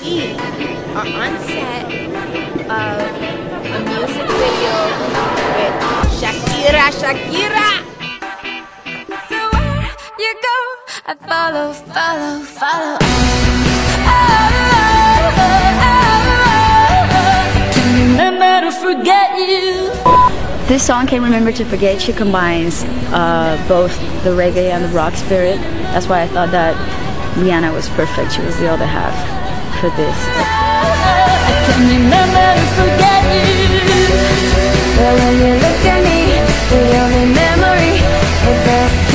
E are on set of a music video with Shakira. So where you go, I follow. Can't remember to forget you. This song, Can't Remember to Forget You, combines both the reggae and the rock spirit. That's why I thought that Rihanna was perfect. She was the other half for this. I can't remember to forget you. But when you look at me, the only memory is us.